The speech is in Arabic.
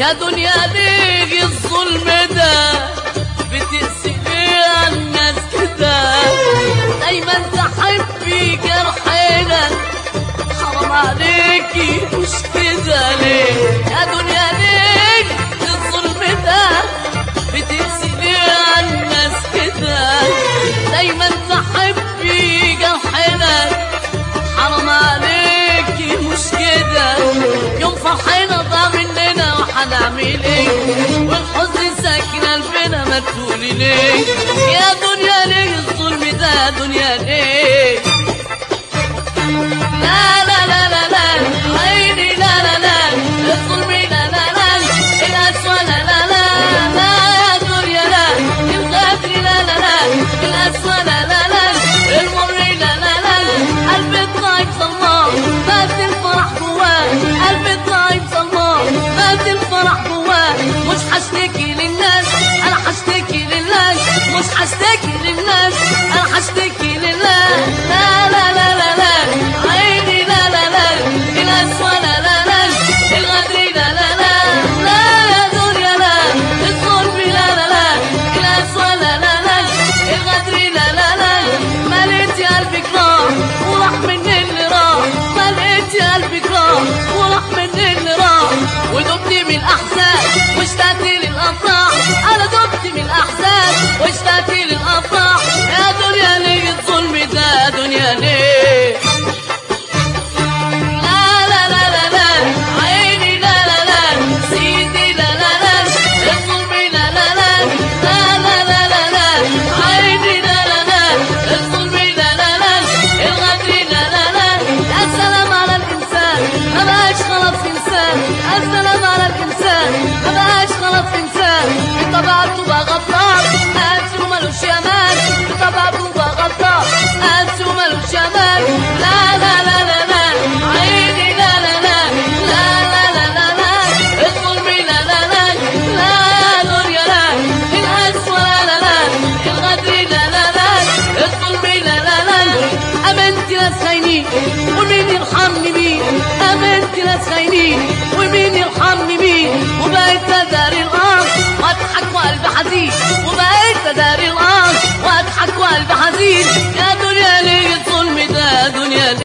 يا دنيا ليه الظلم ده بتقسي ليه الناس كده دايما تحبي جرحنا حرام عليكي مش كده ليه يا دنيا ليه الظلم ده بتقسي ليه الناس كده دايما تحبي جرحنا حرام عليكي مش كده يوم فرحنا ضاع مننا وحنعمل ايه والحزن ساكن قلبنا ما تقولي ليه يا دنيا ليه الظلم ده يا دنيا ليه لا لا لا لا لا عيني لا لا لا الظلم لا لا لا الأسوأ لا لا لا لا يا دنيا لا الغدر لا لا لا الأسوأ لا لا لا المر لا لا لا قلبي الضعيف ظلمان مات الفرح جواه قلبي الضعيف ظلمان مات الفرح جواه مش هشتكي للناس انا هشتكي لله مش هشتكي للناس انا هشتكي لله لا لا لا لا لا عيني لا لا لا الأسوأ لا لا لا الغدر لا لا لا لا يا دنيا لا الظلم لا لا لا الأسوأ لا لا لا الغدر لا لا لا مليتي قلبك نار وراح مني اللي راح مليتي قلبك نار وراح مني اللي راح ودبت من الأحزان واشتقت للأفراح أنا دبت من الأحزان واشتقت للأفراح يا دنيا ليه الظلم ده يا دنيا ليه لا لا لا لا لا عيني لا لا لا سيدي لا لا لا الظلم لا لا لا لا لا لا لا لا عيني لا لا لا الظلم لا لا لا الغدر لا لا لا السلام على الإنسان ما بقاش خلاص إنسان السلام على الإنسان ما بقاش خلاص إنسان بطبعته بقى غدار قاسي ومالوش أمان بطبعته بقى غدار قاسي ومالوش أمان لا لا لا لا لا عيني لا لا لا لا لا لا لا لا الظلم لا لا لا لا يا دنيا لا الأسوأ لا لا لا الغدر لا لا لا الظلم لا لا لا أمنت ناس خاينين ومين يرحمني مين أمنت ناس خاينين ومين يرحمني مين وبقيت أداري الأرض وأضحك وقلبي حزين وبقيت أداري الأرض وأضحك وقلبي حزين يا